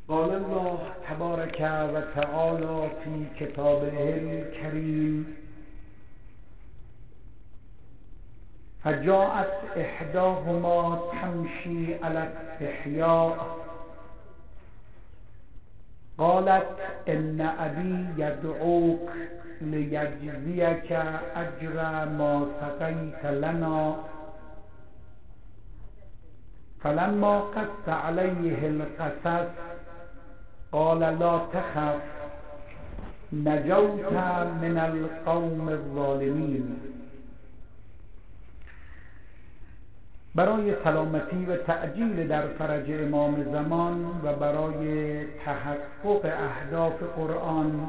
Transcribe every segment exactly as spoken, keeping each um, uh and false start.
قال الله تبارك و تعالى في كتابه الكريم فجاءت إحداهما تمشي على استحياء قالت إن أبي يدعوك ليجزيك أجر ما سقيت لنا فلما قص عليه القصص قال لا تخف نجوت من القوم الظالمین. برای سلامتی و تعجیل در فرج امام زمان و برای تحقق اهداف قرآن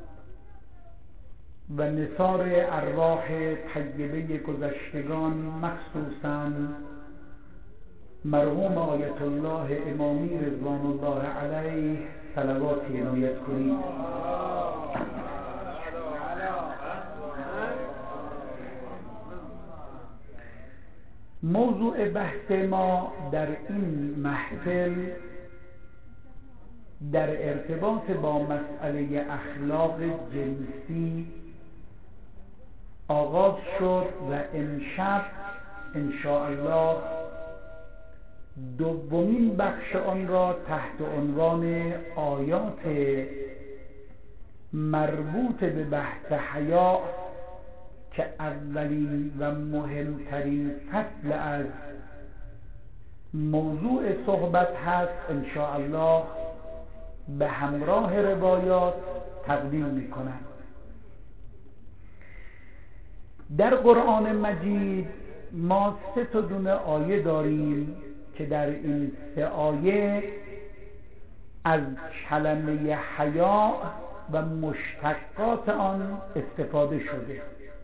و نثار ارواح طیبه گذشتگان، مخصوصاً مرحوم آیت الله امامی رضوان الله علیه، صلواتی عنایت کنید. موضوع بحث ما در این محفل در ارتباط با مسئله اخلاق جنسی آغاز شد و امشب ان شاء الله دومین بخش آن را تحت عنوان آیات مربوط به بحث حیا که اولین و مهمترین فصل از موضوع صحبت هست ان شاء الله به همراه روایات تقدیم می‌کنم. در قرآن مجید ما سه تا دونه آیه داریم که در این سه آیه از کلمه حیا و مشتقات آن استفاده شده.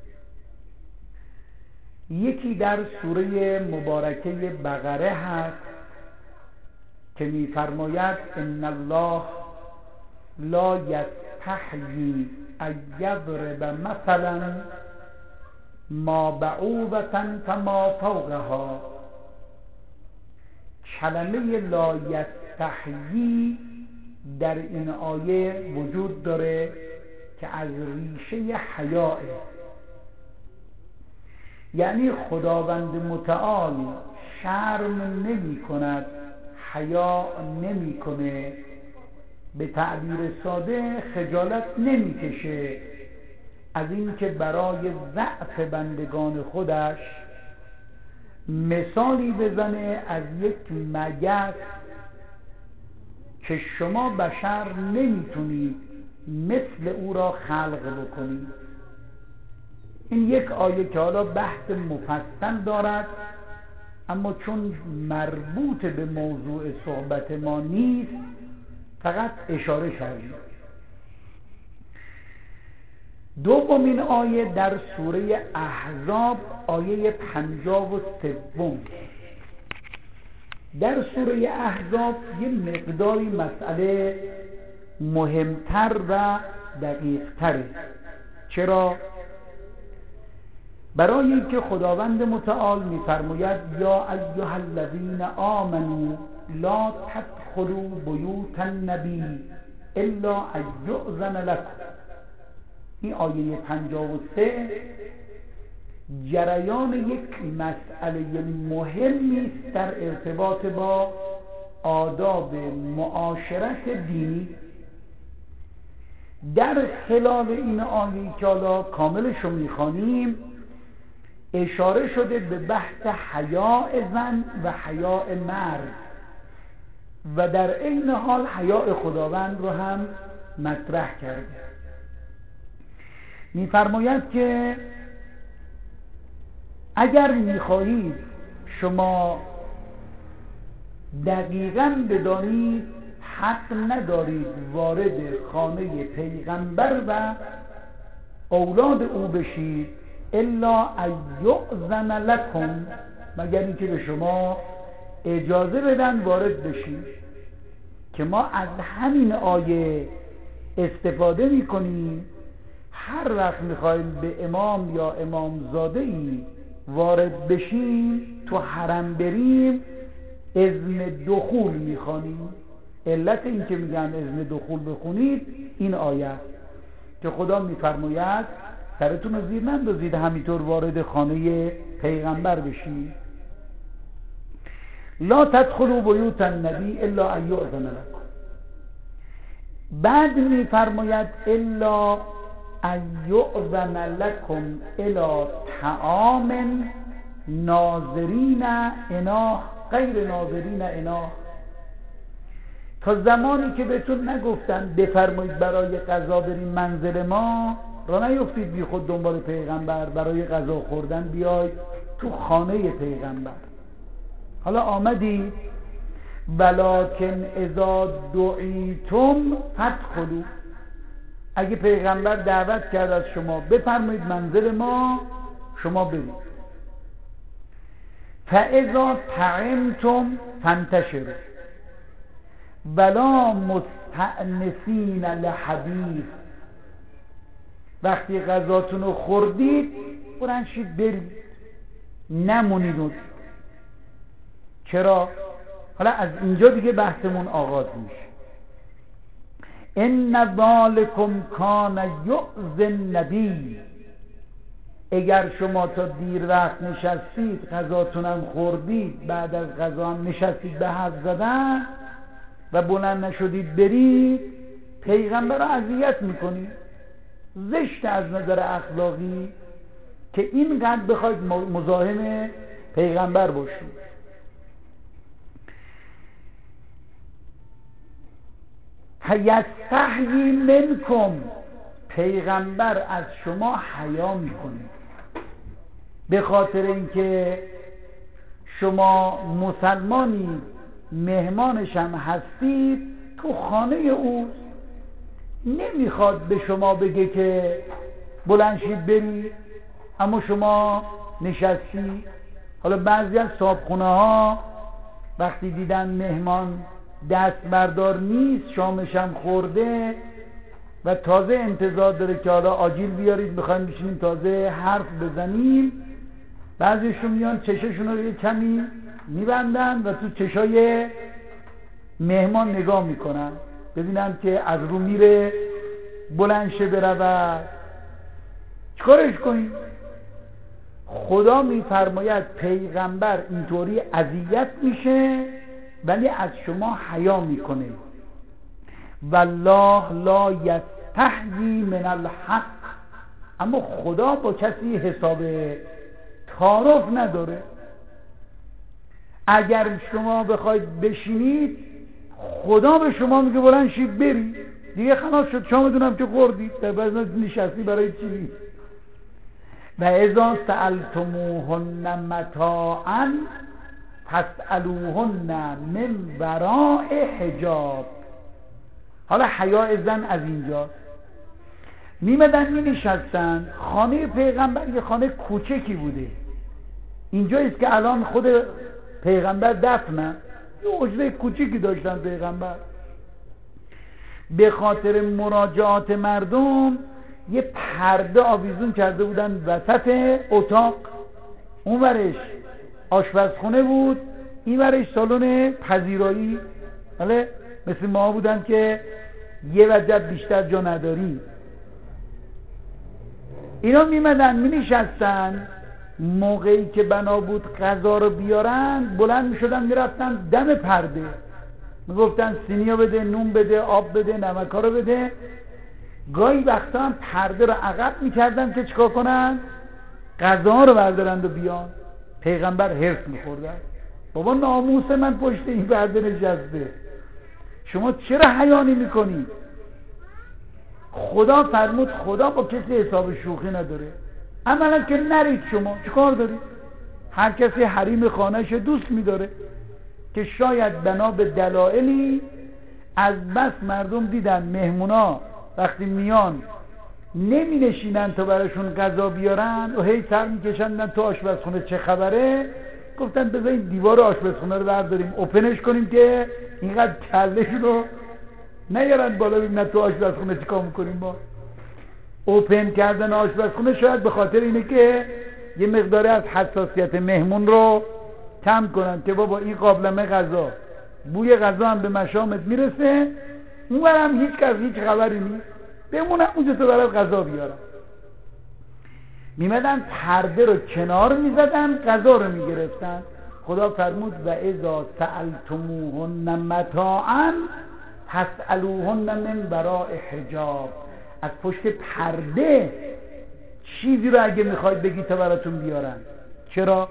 یکی در سوره مبارکه بقره هست که می‌فرماید ان الله لا یستحیی ان یضرب مثلا ما بعوضة فما فوقها. کلمه لا یستحیی در این آیه وجود داره که از ریشه حیاء، یعنی خداوند متعال شرم نمی کند، حیا نمی کنه، به تعبیر ساده خجالت نمی کشه از اینکه برای ضعف بندگان خودش مثالی بزنه از یک مگس که شما بشر نمیتونید مثل او را خلق بکنید. این یک آیه که حالا بحث مفصل دارد، اما چون مربوط به موضوع صحبت ما نیست فقط اشاره کردیم. دومین آیه در سوره احزاب آیه پنجاه و سوم. در سوره احزاب یه مقداری مسئله مهمتر و دقیقتره. چرا؟ برای اینکه خداوند متعال می‌فرماید یا ایها الذین آمنوا لا تدخلوا بیوت النبی الا ان یؤذن لكم. این آیه پنجاه و سه جریان یک مسئله مهمی است در ارتباط با آداب معاشرت دینی. در خلال این آیه که حالا کاملش رو می‌خوانیم اشاره شده به بحث حیاء زن و حیاء مرد و در عین حال حیاء خداوند رو هم مطرح کرده. می‌فرماید که اگر می‌خواهید شما دقیقاً بدانید حق ندارید وارد خانه پیغمبر و اولاد او بشید الا ان یؤذن لکم، مگر اینکه به شما اجازه بدن وارد بشید. که ما از همین آیه استفاده می‌کنیم هر وقت میخوایم به امام یا امامزاده ای وارد بشیم، تو حرم بریم، اذن دخول میخوانیم. علت این که میگن اذن دخول بخونید این آیه که خدا میفرماید سرتون رو زیر نندازید همینطور وارد خانه پیغمبر بشید. لا تدخلوا بیوت النبی الا ان یؤذن لکم. بعد میفرماید الا ان یؤذن لکم الی طعام ناظرین اناه غیر ناظرین اناه. تا زمانی که بهتون نگفتن بفرمایید برای غذا بریم منزل ما، را نیفتید بی خود دنبال پیغمبر برای غذا خوردن بیاید تو خانه پیغمبر. حالا آمدی ولکن اذا دعیتم فادخلوا. اگه پیغمبر دعوت کرد از شما بفرمایید منزل ما، شما برید. فاذا طعمتم فانتشروا ولا مستأنسین لحدیث. وقتی غذاتون رو خوردید برند شید برید، نمونید. چرا؟ حالا از اینجا دیگه بحثمون آغاز میشه. ان ذالکم کان یؤذی النبی. اگر شما تا دیر وقت نشستید غذاتونم خوردید، بعد از غذا هم نشستید به حرف زدن و بلند نشدید برید، پیغمبر رو اذیت میکنید. زشت از نظر اخلاقی که اینقدر بخواید مزاحم پیغمبر باشید. یستحیی منکم. پیغمبر از شما حیا میکنه به خاطر اینکه شما مسلمانی مهمانش هم هستید، تو خانه او نمیخواد به شما بگه که بلند شید برید اما شما نشستی. حالا بعضی از صاحبخونه ها وقتی دیدن مهمان دست بردار نیست، شامش هم خورده و تازه انتظار داره که حالا آجیل بیارید بخوایم بشینیم تازه حرف بزنیم، بعضیشون میان چششون رو یه کمی میبندن و تو چشای مهمان نگاه میکنن ببینن که از رو میره بلند شه بره و چیکارش کنیم. خدا میفرماید پیغمبر اینطوری اذیت میشه ولی از شما حیا میکنه. والله لا یستحیی من الحق. اما خدا با کسی حساب تعارف نداره. اگر شما بخواید بشینید خدا به شما میگه بلند شید برید دیگه، خلاص شد شامتونم که خوردید، در بعض نشستی برای چی؟ و اذا سألتموهن متاعا فاسألوهن من وراء حجاب. حالا حیاء زن از اینجاست. میمدن می نشستن. خانه پیغمبر یه خانه کوچکی بوده، اینجاییست که الان خود پیغمبر دفنه، یه حجره کوچکی داشتن پیغمبر. به خاطر مراجعات مردم یه پرده آویزون کرده بودن وسط اتاق، اون ورش آشپزخونه بود، این ورش سالن پذیرایی. بله مثل ما بودن که یه وجب بیشتر جا نداری. اینا میمدن می نشستن، موقعی که بنا بود غذا رو بیارن بلند می شدن می رفتن دم پرده، می گفتن سینیو بده، نون بده، آب بده، نمکا رو بده. گاهی وقتا هم پرده رو عقب می کردن که چیکار کنن؟ غذا رو بردارند و بیان. پیغمبر حرص می خوردن، بابا ناموس من پشت این پرده نشسته، شما چرا حیا نمی کنی؟ خدا فرمود خدا با کسی حساب شوخی نداره. عملا که نرید، شما چیکار دارید؟ هر کسی حریم خانهش دوست می‌داره که شاید بنا به دلایلی از بس مردم دیدن مهمونا وقتی میان نمی نشینن تا براشون غذا بیارن و هی سر میکشن تو آشپزخونه چه خبره، گفتن بذاریم دیوار آشپزخونه رو برداریم اوپنش کنیم که اینقدر کلهشون رو نیارن بالا ببینن تو آشپزخونه چیکار میکنیم. با اوپن کردن آشپزخونه شاید به خاطر اینه که یه مقداری از حساسیت مهمون رو کم کنن که بابا این قابلمه غذا بوی غذا هم به مشامت میرسه، اونورم هیچ کس هیچ خبری نیست، بمونم اونجا تو برات غذا بیارم. میمدن پرده رو کنار میزدن، غذا رو میگرفتن. خدا فرمود و اذا سألتموهن متاعا فاسألوهن من وراء حجاب. از پشت پرده چیزی رو اگه میخواید بگی تا براتون بیارن. چرا؟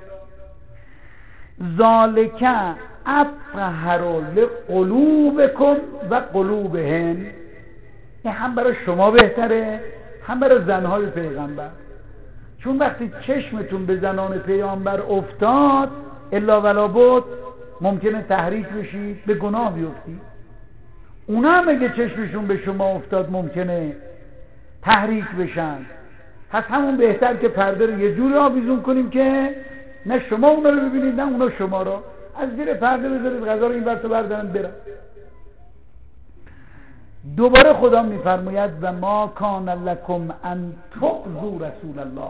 ذالک اطهر لقلوبکم و قلوبهن. این هم برای شما بهتره، هم برای زنهای پیغمبر. چون وقتی چشمتون به زنان پیامبر افتاد الا ولا بود ممکنه تحریک بشید، به گناه بیفتید. اونا هم اگه چشمشون به شما افتاد ممکنه تحریک بشن. پس همون بهتر که پرده رو یه جوری آویزون کنیم که نه شما اونا رو ببینید نه اونا شما رو. از زیر پرده بذارید غذا رو این ور تو بردارن برن. دوباره خدا میفرماید و ما کان لکم ان تؤذوا رسول الله.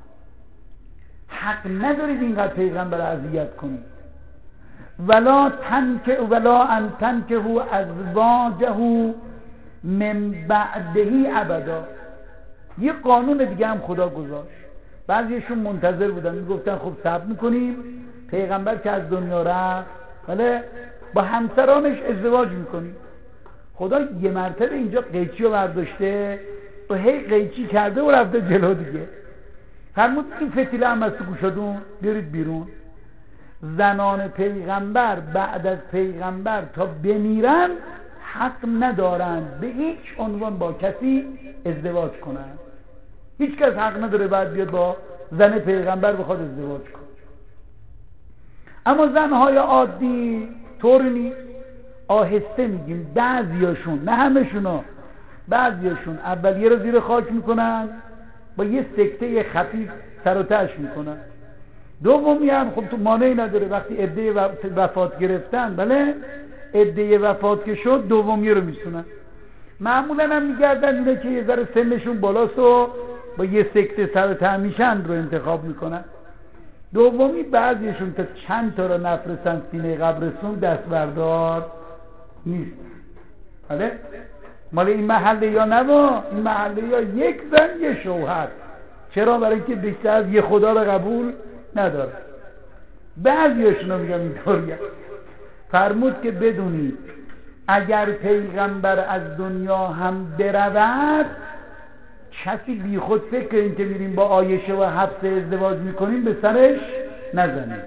حق ندارید اینقدر پیغمبر رو اذیت کنید. ولا تنک ولا ان تنکحوا ازواجه من بعده ابدا. یه قانون دیگه هم خدا گذاشت. بعضیشون منتظر بودن میگفتن خب صبر میکنیم پیغمبر که از دنیا رفت ولی با همسرانش ازدواج میکنیم. خدا یه مرتبه اینجا قیچی رو برداشته و هی قیچی کرده و رفته جلو دیگه. فرمود این فتیله هم از تو گوشادون بیارید بیرون. زنان پیغمبر بعد از پیغمبر تا بمیرن حق ندارند به هیچ عنوان با کسی ازدواج کنند. هیچ کس حق نداره بعد بیاد با زن پیغمبر بخواد ازدواج کنه. اما زنهای عادی طور نیست. آهسته میگیم بعضیاشون، نه همشونا، بعضیاشون اولیه رو زیر خاک میکنن با یه سکته خفیف سر و تهش میکنن. دومی هم خب تو مانعی نداره وقتی عده وفات گرفتن، بله عده وفات که شد دومی رو میسونن. معمولا هم میگردن اینه که یه ذره سنشون بالاست و با یه سکته سر و ته میشن رو انتخاب میکنن. دومی بعضیشون تا چند تا رو نفرستن سینه قبرستون دست بردار نیست. بله مال این محله یا نبا این محله یا یک زن یه شوهر. چرا؟ برای اینکه بیشتر از یه خدا رو قبول نداره. بعضیشون رو میگم اینطوریه. فرمود که بدونید اگر پیغمبر از دنیا هم برود کسی بی خود فکر این که میریم با عایشه و حفصه ازدواج میکنیم به سرش نزنید.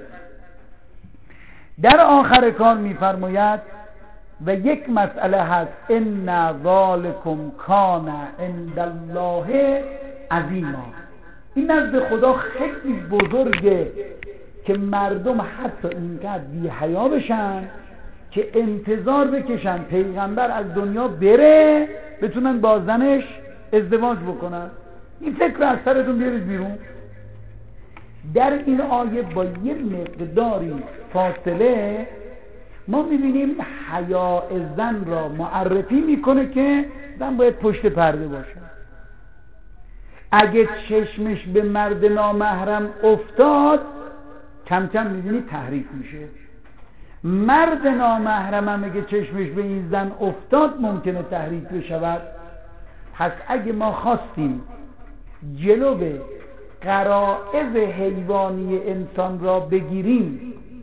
در آخر کار میفرماید و یک مسئله هست ان ذالکم کان عند الله عظیما. این نزد خدا خیلی بزرگه که مردم حتی اینقدر بی حیا بشن که انتظار بکشن پیغمبر از دنیا بره بتونن با زنش ازدواج بکنن. این فکر از سرتون بیارید بیرون. در این آیه با یه مقداری فاصله ما میبینیم حیا زن را معرفی میکنه که زن باید پشت پرده باشه. اگه چشمش به مرد نامحرم افتاد کم کم میبینی تحریف میشه. مرد نامحرم هم اگه چشمش به این زن افتاد ممکنه تحریف بشود. پس اگه ما خواستیم جلو به غرایز حیوانی انسان را بگیریم،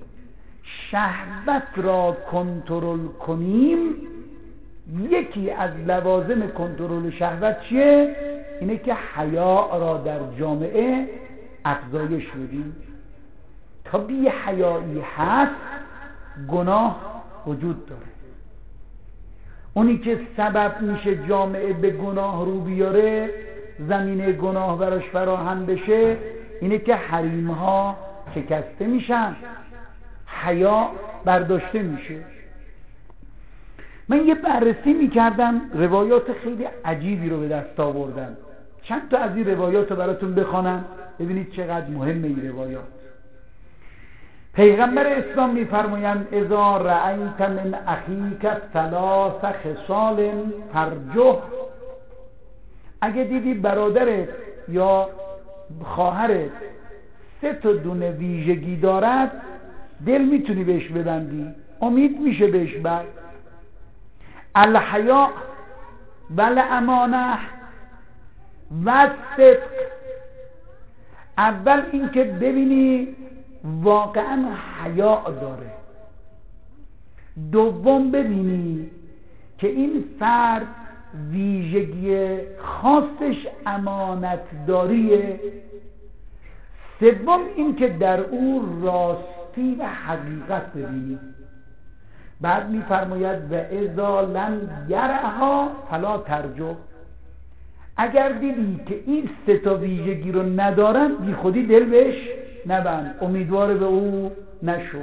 شهوت را کنترل کنیم، یکی از لوازم کنترل شهوت چیه؟ اینه که حیا را در جامعه افزایش بدیم. تا بی حیایی هست گناه وجود داره. اونی که سبب میشه جامعه به گناه رو بیاره، زمینه گناه براش فراهم بشه، اینه که حریمها شکسته میشن، حیا برداشته میشه. من یه بررسی میکردم، روایات خیلی عجیبی رو به دست آوردم. چند تا از این روایات رو براتون بخوانم ببینید چقدر مهمه این روایات. پیغمبر اسلام میفرمایند اذا رأیت من اخیک ثلاث خصال فرجه. اگه دیدی برادرت یا خواهرت سه تا دونه ویژگی دارد، دل میتونی بهش ببندی. امید میشه بهش بر. الحیا و الامانه و صدق. اول اینکه ببینی واقعا حیا داره. دوم ببینی که این فرد ویژگی خاصش امانتداریه. سوم اینکه در او راستی و حقیقت ببینی. بعد میفرماید و اذا لم یرها فلا ترجو. اگر دیدی که این سه تا ویژگی رو ندارن، بی خودی دل بهش نبند، امیدوار به او نشو.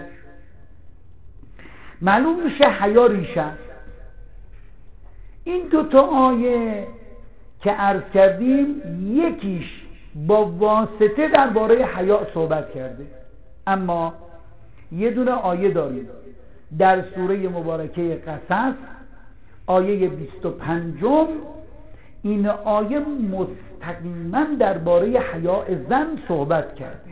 معلوم میشه حیا ریشه است. این دو تا آیه که عرض کردیم یکیش با واسطه درباره حیا صحبت کرده، اما یه دونه آیه داریم در سوره مبارکه قصص آیه بیست و پنجم. این آیه مستقیما درباره حیا زن صحبت کرده.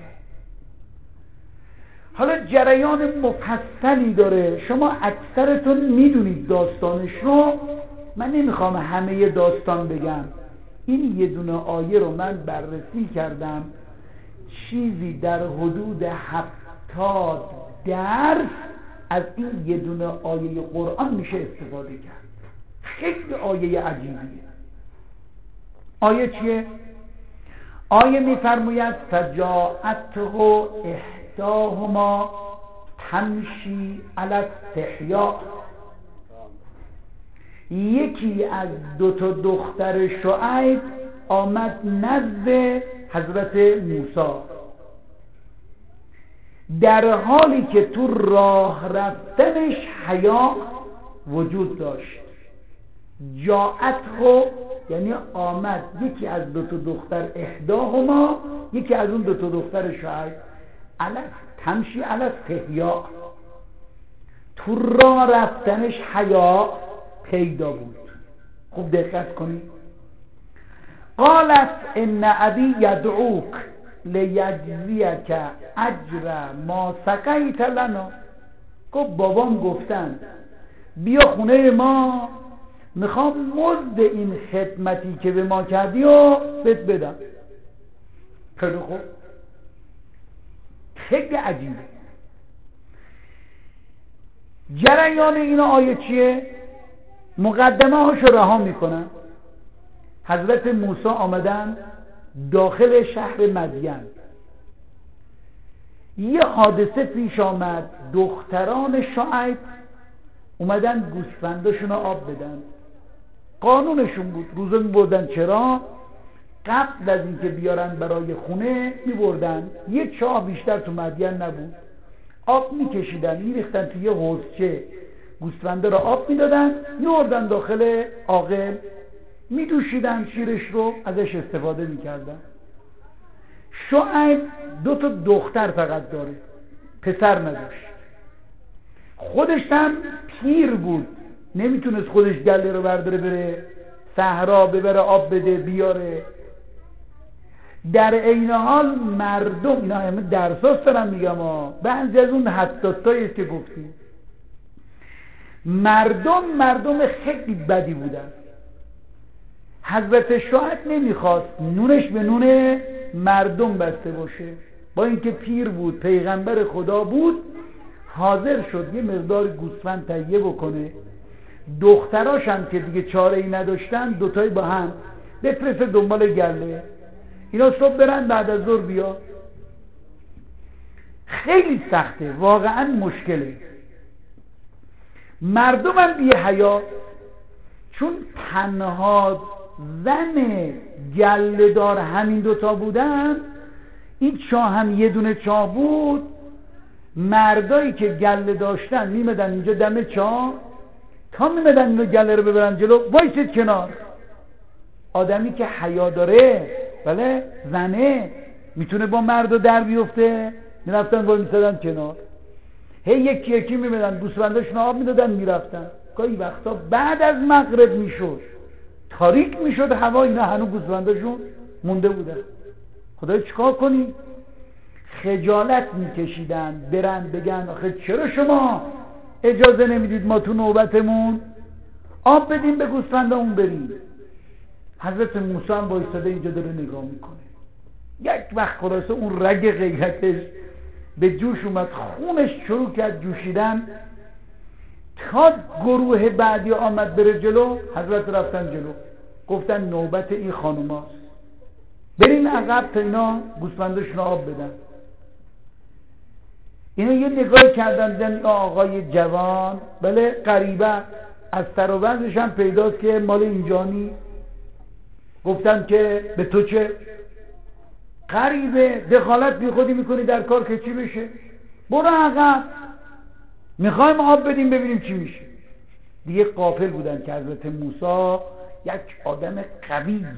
حالا جریان مفصلی داره، شما اکثرتون میدونید داستانش رو، من نمیخوام همه داستان بگم. این یه دونه آیه رو من بررسی کردم، چیزی در حدود هفتاد درس از این یه دونه آیه قرآن میشه استفاده کرد. خیلی آیه عجیبیه. آیه چیه؟ آیه میفرماید فجاءته احداهما تمشی علی استحیاء. یکی از دو تا دختر شعیب آمد نزد حضرت موسی در حالی که تو راه رفتنش حیا وجود داشت. جاءته یعنی آمد یکی از دو تا دختر احداهما، یکی از اون دو تا دختر شعیب، علی تمشی علی استحیاء، تو راه رفتنش حیا پیدا بود. خوب دقت کنید. قالت ان ابی یدعوک لیجزیک اجر ما سقیت لنا. گفت بابام گفتن بیا خونه ما، میخوام مزد این خدمتی که به ما کردی و بهت بدم. خیلی خوب، خیلی عجیبه. جریان این آیه چیه؟ مقدمه هاشو رها میکنن. حضرت موسی آمدن داخل شهر مدین، یه حادثه پیش آمد. دختران شعیب اومدن گوسفنداشون رو آب بدن، قانونشون بود، روزه میبردن. چرا؟ قبل از اینکه بیارن برای خونه میبردن. یه چاه بیشتر تو مدین نبود، آب میکشیدن میریختن توی یه حوضچه، گوسفنده رو آب میدادن، میوردن داخل آغل، میدوشیدن شیرش رو، ازش استفاده میکردن. شعیب دو تا دختر فقط داره، پسر نداشت. خودش هم پیر بود، نمیتونست خودش گله رو برداره بره صحرا ببره آب بده بیاره. در این حال مردم، اینا همه درساست دارم میگم ها، بعضی از اون حساسایی است که گفتیم، مردم مردم خیلی بدی بودن. حضرت شعیب نمیخواست نونش به نون مردم بسته باشه، با اینکه پیر بود، پیغمبر خدا بود، حاضر شد یه مقدار گوسفند تهیه بکنه. دختراش هم که دیگه چاره ای نداشتن، دوتایی با هم بفرسته دنبال گله، اینا صبح برن بعد از ظهر بیا. خیلی سخته، واقعا مشکله. مردم هم بی حیا، چون تنها زن گله دار همین دوتا بودن، این چاه هم یه دونه چاه بود. مردایی که گله داشتن میمدن اینجا دم چاه، تا میمدن اینو گله رو ببرن جلو وایسید کنار. آدمی که حیا داره، بله زنه، میتونه با مرد رو در بیفته، میرفتن وای میسدن کنار. هی یکی یکی میمدن گوسفنداشون آب میدادن میرفتن. گاهی وقتا بعد از مغرب میشد، تاریک میشد هوا، اینا هنوز گوسفنداشون مونده بودن. خدای چیکار کنی؟ خجالت میکشیدن برن بگن آخه چرا شما اجازه نمیدید ما تو نوبتمون آب بدیم به گوسفندامون بریم. حضرت موسی هم وایساده اینجا داره نگاه میکنه. یک وقت خلاصه اون رگ غیرتش به جوش اومد، خونش شروع کرد جوشیدن. تا گروه بعدی آمد بره جلو، حضرت رفتن جلو، گفتن نوبت این خانوم هاست، برین عقب تا اینا گوسفنداشون آب بدن. اینا یه نگاه کردن دیدن آقای جوان بله غریبه، از سر و بندش هم پیداست که مال اینجا نیست. گفتن که به تو چه؟ غریبه، دخالت بی خودی میکنی در کار که چی بشه؟ برو عقب، میخوایم آب بدیم ببینیم چی میشه. دیگه غافل بودن که حضرت موسی یک آدم قویه.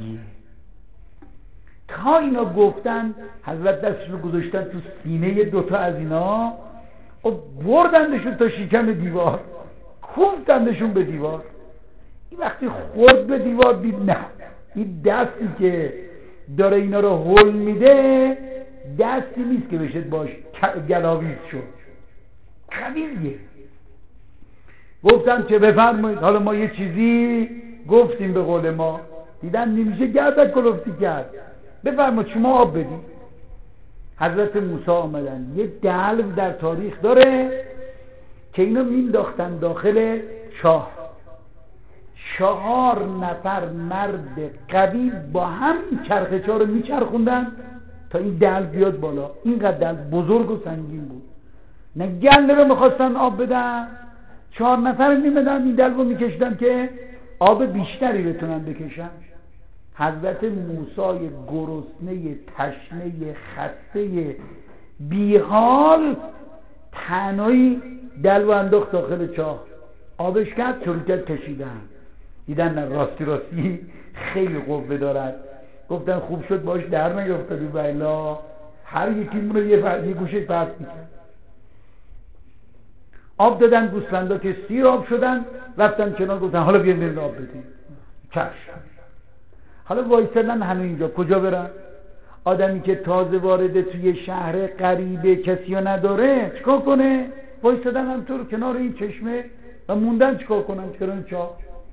تا اینا گفتن حضرت دستشون رو گذاشتن تو سینه دوتا از اینا و بردندشون تا شکم دیوار، کوفتندشون به دیوار. این وقتی خورد به دیوار دید نه، این دستی که داره اینا رو هول میده دستی نیست که بشه باش گلاویز شد، قویه. گفتم که بفرمایید حالا ما یه چیزی گفتیم به قول ما، دیدن نمیشه گردک کلفتی کرد، بفرمایید شما آب بدید. حضرت موسی آمدن. یه دلو در تاریخ داره که اینو مینداختن داخل چاه، چهار نفر مرد قوی با هم چرخه چاه رو میچرخوندن تا این دلو بیاد بالا. اینقدر دلو بزرگ و سنگین بود، نه گله رو میخواستن آب بدن، چهار نفر میمدن این دلو رو میکشدن که آب بیشتری بتونن بکشن. حضرت موسی گرسنه تشنه خسته بیحال تنهایی دلو انداخت داخل چاه، آبش کرد شروع کرد کشیدن. دیدن نه راستی راستی خیلی قوه دارد. گفتن خوب شد باش در نیافتادی، بلا هر یکی مونه یه, فر... یه گوشه پرت میکرد. آب دادن گوسفندا که سیر آب شدن، رفتن کنار گفتن حالا بیاین بریم آب بدیم. چشم. حالا وایسادن همه اینجا، کجا برن؟ آدمی که تازه وارده توی شهر غریبه کسی رو نداره چیکار کنه؟ وایسادن همطور کنار این چشمه و موندن چیکار کنن؟ کنار چاه.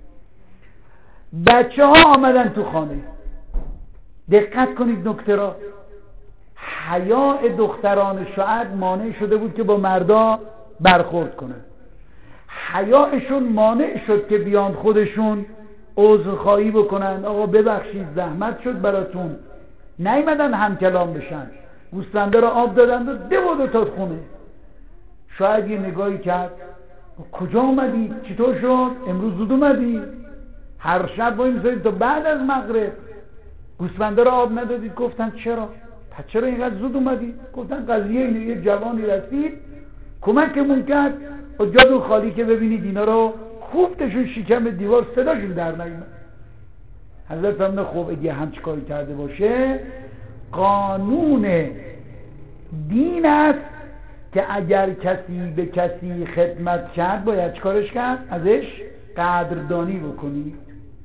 بچه ها آمدن تو خانه. دقت کنید نکته را، حیاء دختران شعب مانع شده بود که با مردا برخورد کنن، حیاءشون مانع شد که بیان خودشون عذرخواهی بکنن، آقا ببخشید زحمت شد براتون، نیومدن هم کلام بشن، گوسفنده را آب دادن و دو دو تا خونه. شاید یه نگاهی کرد کجا اومدی؟ چطور شد؟ امروز زود اومدی؟ هر شب باید میذارید تا بعد از مغرب گوسفنده را آب ندادید. گفتن چرا؟ پس چرا اینقدر زود اومدی؟ گفتن قضیه اینه یه جوانی رسید کمکمون کرد و جادو خالی که ببینید اینا رو کوفتشون شکم دیوار صداشون در نیومد. حضرت فرمودن خب اگه همچی کاری کرده باشه قانون دین است که اگر کسی به کسی خدمت کرد باید چیکارش کرد؟ ازش قدردانی بکنید.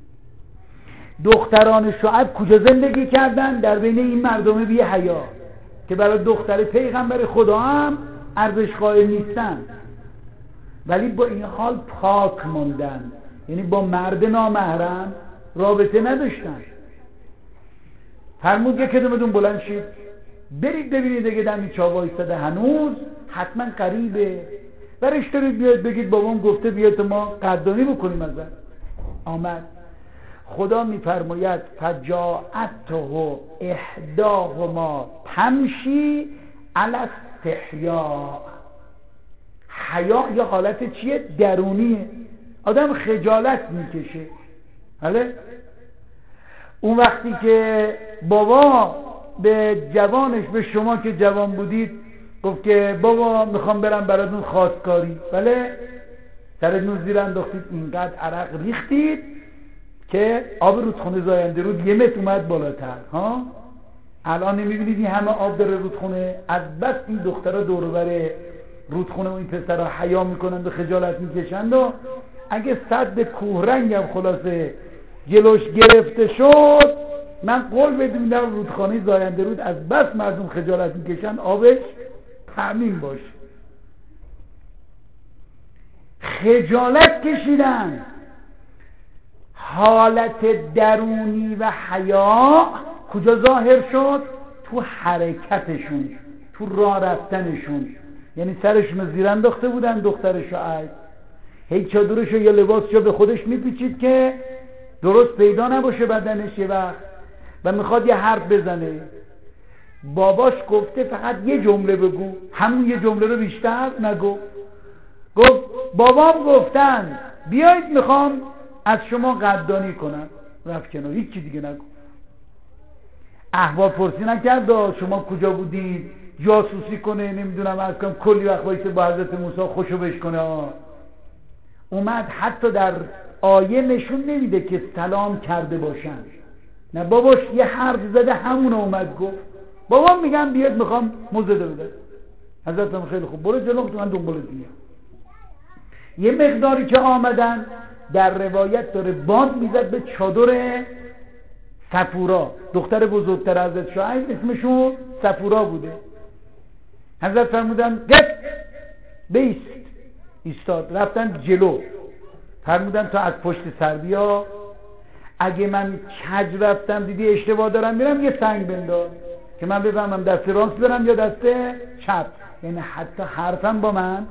دختران شعب کجا زندگی کردن؟ در بین این مردم بی حیا که برای دختر پیغمبر خدا هم ارزش قائل نیستن، ولی با این حال پاک موندن، یعنی با مرد نامحرم رابطه نداشتن. فرمود یک کدومتون بلند شید برید ببینید اگه دمی چاه وایساده هنوز حتما قریبه، برش دارید بیاد بگید بابام گفته بیاد ما قدردانی بکنیم ازش. آمد. خدا میفرماید فجاءته احداهما تمشی علی استحیاء. حیا یه حالت چیه؟ درونیه، آدم خجالت میکشه. بله؟ اون وقتی که بابا به جوانش، به شما که جوان بودید گفت که بابا میخوام برم براتون خواستگاری، بله؟ سرتون زیر انداختید اینقدر عرق ریختید که آب رودخونه زاینده رود یه متر اومد بالاتر. ها الان نمیبینید این همه آب داره رودخونه؟ از بس این دخترها دور و بر رودخونه و این پسرها حیا میکنند و خجالت میکشند و اگه سد کوهرنگ هم خلاصه جلوش گرفته شد من قول بدونم رودخانه زاینده رود از بس مردم خجالت میکشن آبش تأمین باشه. خجالت کشیدن. حالت درونی و حیا کجا ظاهر شد؟ تو حرکتشون، تو راه رفتنشون. یعنی سرشون زیر انداخته بودن دختر شعیب، هی چادرشو یا لباسشو به خودش میپیچید که درست پیدا نباشه بدنش یه وقت و میخواد یه حرف بزنه. باباش گفته فقط یه جمله بگو، همون یه جمله رو بیشتر نگو. گفت بابام گفتن بیایید میخوام از شما قدردانی کنم. رفت کنار، هیچ چی دیگه نگو. احوال پرسی نکرد شما کجا بودید، جاسوسی کنه، نمیدونم از کنم کلی وقت وایسه با حضرت موسی خوشو بشکنه. اومد حتی در آیه نشون نمیده که سلام کرده باشن، نه باباش یه حرف زده همونو اومد گفت. بابام میگم بیاد میخوام موزده بده. حضرت هم خیلی خوب برو جلو، من دنبالت میام. یه مقداری که آمدن در روایت داره باد میزد به چادر صفورا، دختر بزرگتر حضرت شعیب اسمشون صفورا بوده. حضرت فرمودن گفت بیست، ایستاد. رفتن جلو، فرمودن تا از پشت سر بیا، اگه من کج رفتم دیدی اشتباه دارم میرم یه سنگ بنداز که من بفهمم دست راست برم یا دست چپ. یعنی حتی حرفم با من.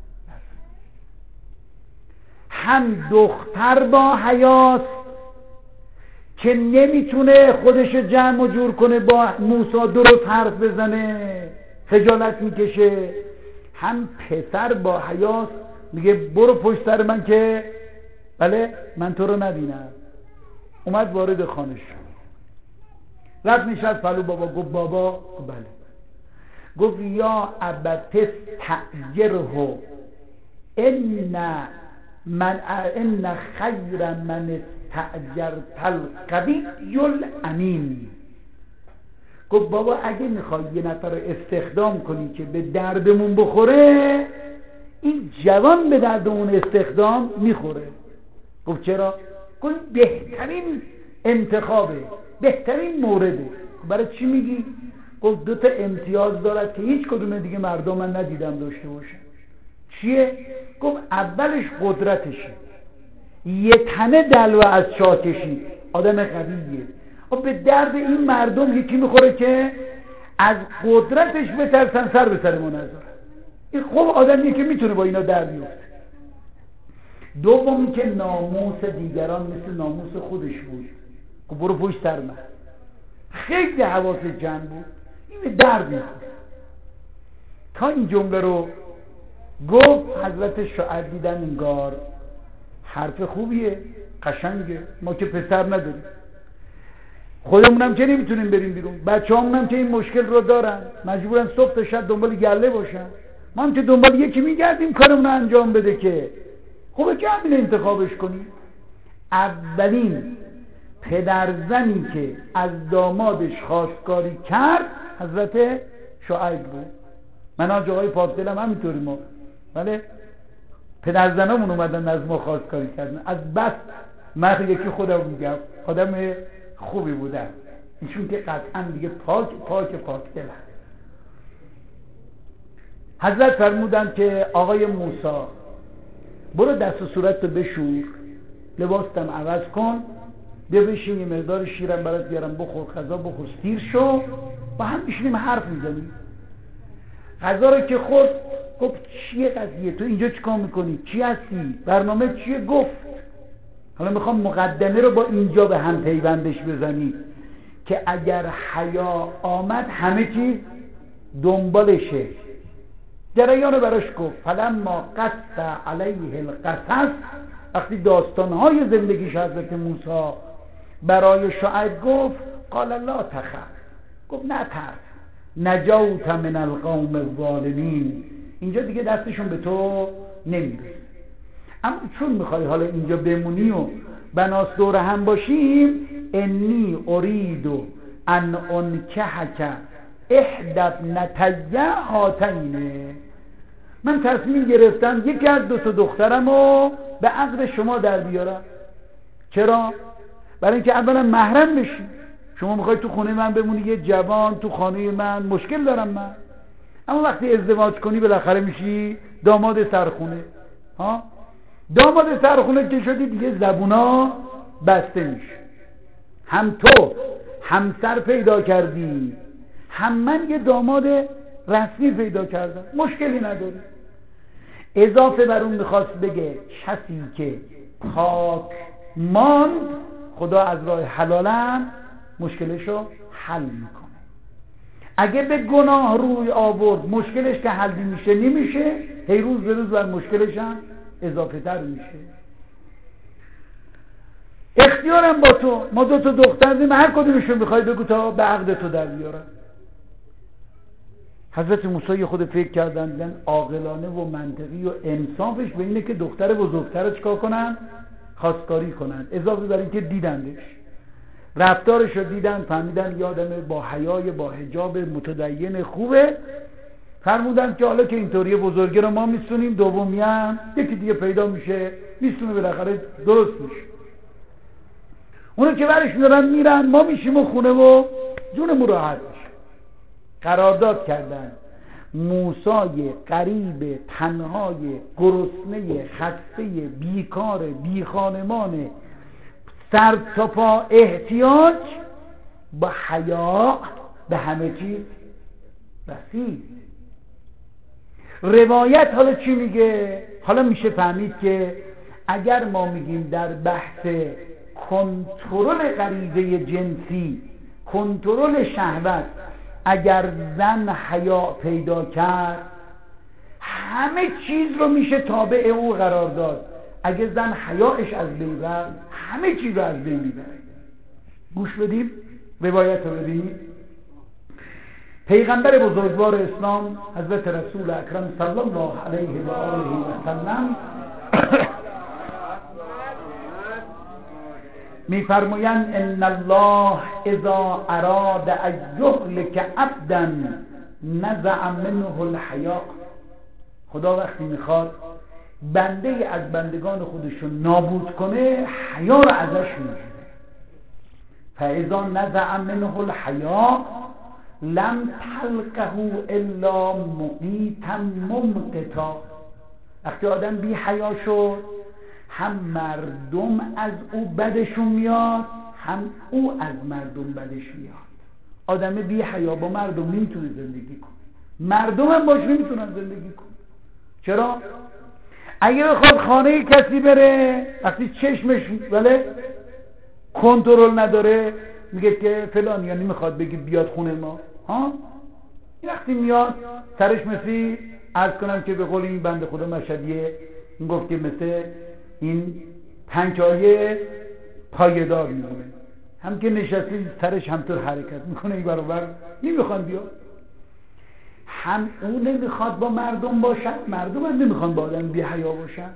هم دختر با حیاس که نمیتونه خودش جمع و جور کنه با موسی درست حرف بزنه، خجالت میکشه. هم پسر با حیاس میگه برو پشت سر من که بله من تو رو نبینم. اومد وارد خانه شد، رفت نشست پلو بابا. گفت بابا بله. گفت یا ابتس تأجره ان من ان خیر من استأجرت القوی الامین. گفت بابا اگه میخوای یه نفر رو استخدام کنی که به دردمون بخوره، این جوان به دردمون استخدام میخوره. گفت چرا؟ گفت بهترین انتخابه، بهترین مورده. برای چی میگی؟ گفت دو تا امتیاز دارد که هیچ کدوم دیگه مردم من ندیدم داشته باشن. چیه؟ گفت اولش قدرتشه، یه تنه دلو از چاه کشید، آدم قویه. خب به درد این مردم یکی میخوره که از قدرتش بترسن سر به سر ما نذارن. این خب آدمیه که میتونه با اینا در بیفته. دومی که ناموس دیگران مثل ناموس خودش بود. خب برو پشت سر من. خیلی حواس جمع بود، این به درد میخوره. تا این جمله رو گفت حضرت شعیب دیدن انگار حرف خوبیه، قشنگه، ما که پسر نداریم، خودمونم که نمیتونیم بریم بیرون، بچه همونم که این مشکل رو دارن، مجبورن صبح تا شب دنبال گله باشن، ما هم که دنبال یکی میگردیم کارمون رو انجام بده. که خوبه که همین انتخابش کنیم. اولین پدرزنی که از دامادش خواستگاری کرد حضرت شعیب بود. من ها جاهای پاکدلم همینطوری، ما ولی پدرزنامون اومدن از ما خواستگاری کردن. از بس من یکی خودم میگم آدم خوبی بودن، ایشون که قطعا دیگه پاک پاک پاک دلن. حضرت فرمودن که آقای موسی برو دست و صورت رو بشور، لباستم عوض کن، بیا بشین یه مقدار شیرم برات بیارم بخور، غذا بخور، سیر شو، با هم بشینیم حرف میزنیم. غذا رو که خورد گفت چیه قضیه؟ تو اینجا چیکار میکنی؟ چی هستی؟ برنامه چیه؟ گفت حالا میخوام مقدمه رو با اینجا به هم پیوندش بزنی که اگر حیا آمد همه چیز دنبالشه. جریان رو براش گفت. فلما قص علیه القصص، وقتی داستانهای زندگیش حضرت موسی برای شعیب گفت، قال لا تخف، گفت نه ترس، نجوت من القوم الظالمین، اینجا دیگه دستشون به تو نمیرسه. اما چون میخوای حالا اینجا بمونی و بناس دور هم باشیم، انی ارید ان انکحک احدی ابنتی هاتین، من تصمیم گرفتم یکی از دو تا دخترمو به عقد شما در بیارم. چرا؟ برای اینکه اولا محرم بشی. شما میخوای تو خونه من بمونی، یه جوان تو خانه من، مشکل دارم من. اما وقتی ازدواج کنی بالاخره میشی داماد سرخونه ها. داماد سرخونه که شدی دیگه زبونا بسته میشه. هم تو همسر پیدا کردی، هم من یه داماد رسمی پیدا کردم، مشکلی نداری. اضافه بر اون میخواست بگه کسی که پاک ماند خدا از راه حلالم مشکلشو حل میکنه. اگه به گناه روی آورد مشکلش که حل میشه نمیشه، هی روز به روز بر مشکلش هم اضافه تر میشه. اختیارم با تو، ما دو تا دختر داریم، هر کدومشون بخوای بگو تا به عقد تو در بیارم. حضرت موسی خود فکر کردن دیدن عاقلانه و منطقی و انصافش به اینه که دختر بزرگتر رو چیکار کنن؟ خواستگاری کنن. اضافه بر این که دیدندش، رفتارش رو دیدن، فهمیدن یه آدم با حیای با حجاب متدین خوبه، فرمودن که حالا که اینطوری بزرگی رو ما میستونیم، دومی هم یکی دیگه پیدا میشه میستونه، بالاخره درست میشه. اونو که برش میدارن میرن، ما میشیم و خونه و جونمون راحت میشه. قرارداد کردن موسی غریب تنهای گرسنه خسته بیکار بی خانمان سر تا پا احتیاج با حیا به همه چیز رسید. روایت حالا چی میگه؟ حالا میشه فهمید که اگر ما میگیم در بحث کنترل غریزه جنسی، کنترل شهوت، اگر زن حیا پیدا کرد همه چیز رو میشه تابع او قرار داد. اگه زن حیاش از بین رفت همه چیز رو از بین میبره. گوش بدیم روایت رو ببینید. پیغمبر بزرگوار اسلام حضرت رسول اکرم صلی الله علیه و آله و سلم میفرمایند ان الله اذا اراد ان یهلک عبدا نزع منه الحیا. خدا وقتی میخواد بنده از بندگان خودشون نابود کنه حیا رو ازش میگیره. فاذا نزع منه الحیا لم تلقه الا مقیتا ممقتا. وقتی آدم بی حیا شد هم مردم از او بدشون میاد، هم او از مردم بدش میاد. آدم بی حیا با مردم نمیتونه زندگی کنه، مردم هم باش نمیتونن زندگی کنه. چرا؟ اگه بخواد خانه کسی بره، وقتی چشمش ولی کنترل نداره میگه که فلان یا نمیخواد بگی بیاد خونه ما ها، وقتی میاد سرش مثل عرض کنم که به قول این بنده خدا مشهدیه این گفت که مثل این پنجایه پایدار میمونه، هم که نشستی سرش همطور حرکت میکنه این برابر نمیخوان بیاد. هم اون نمیخواد با مردم باشد، مردم هم نمیخوان با آدم بی حیا باشد.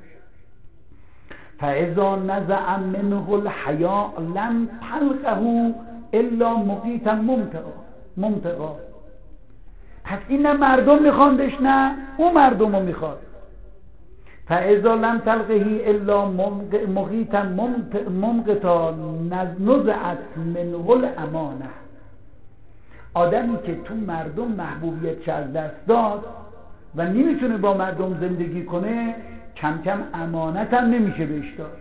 فاذا نزع منه الحیا لم تلقه الا مقیتا ممتقا. پس این نه مردم میخواندش نه اون مردم رو میخواد. فاذا لم تلقه الا مقیتا ممقتا نزعت منه الامانه. آدمی که تو مردم محبوبیت از دست داد و نمیتونه با مردم زندگی کنه کم کم امانت هم نمیشه بهش داد.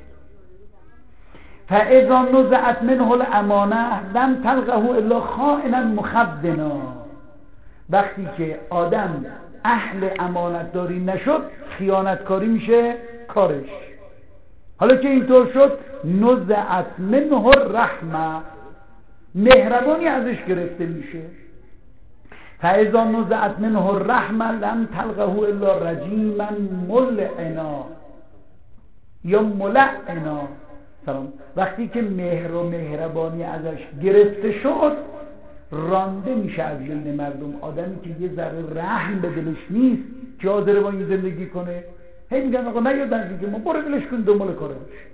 فاذا نزعت منه الامانه لم تلقه الا خائنا مخدنا. وقتی که آدم اهل امانت داری نشد خیانتکاری میشه کارش. حالا که اینطور شد نزعت منه الرحمه، مهربانی ازش گرفته میشه. فاذا نزعت منه الرحمه لم تلقه الا رجیما ملعنا یا ملعنا. سلام. وقتی که مهر و مهربانی ازش گرفته شد رانده میشه از بین مردم. آدمی که یه ذره رحم به دلش نیست که حاضر با این زندگی کنه، هی میگن آقا نیاد که ما برو ولش کن دنبال کارش.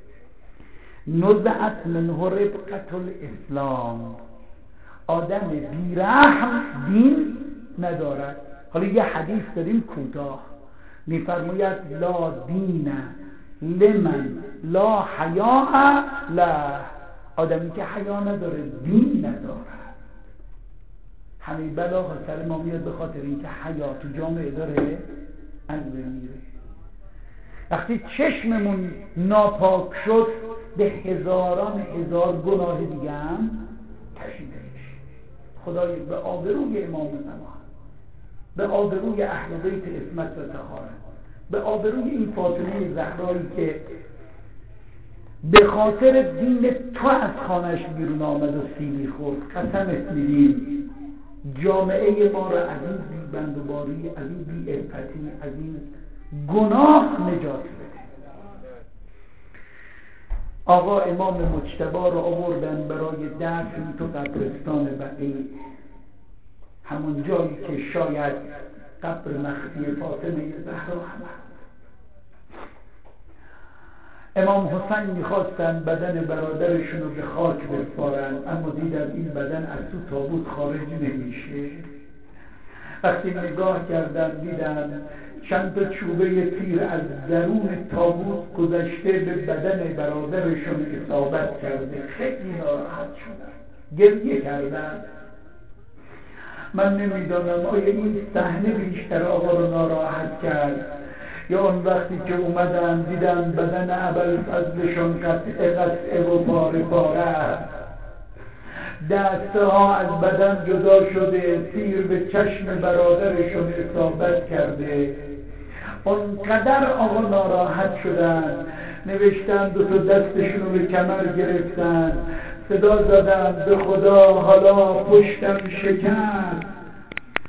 نزعت منه ربقة الاسلام. آدم بیرحم دین ندارد. حالا یه حدیث داریم کوتاه میفرماید لا دین لمن لا حیاء له. آدمی که حیا نداره دین ندارد. همین بلا سر ما میاد به خاطر اینکه حیا تو جامعه داره از بین میره. وقتی چشممون ناپاک شد به هزاران هزار گناه دیگه هم کشیده میشه. خدای به آبروی امام زمان، به آبروی اهل بیت عصمت و طهارت، به آبروی این فاطمه زهرایی که به خاطر دین تو از خانش بیرون آمد و سیلی خورد، قسمت میدیم جامعه ما را از این بی بندوباری، از این بی عفتی، از این گناه نجات بده. آقا امام مجتبی رو آوردن برای دفن تو قبرستان بقیع، همون جایی که شاید قبر مخفی فاطمه زهرا هست. امام حسین میخواستن بدن برادرشون رو به خاک بسپارن، اما دیدن این بدن از تو تابوت خارج نمیشه. وقتی نگاه کردن دیدن چند تا چوبه تیر از درون تابوت گذشته به بدن برادرشون اصابت کرده. خیلی ناراحت شدن، گریه کردن. من نمیدانم آیا این صحنه بیشتر آقا رو ناراحت کرد یا اون وقتی که اومدن دیدن بدن ابوالفضلشون قطعه قطعه و پاره پاره، دسته ها از بدن جدا شده، تیر به چشم برادرشون اصابت کرده. اونقدر آقا ناراحت شدن، نوشتن دو تا دستشون رو به کمر گرفتن، صدا زدن به خدا حالا پشتم شکست،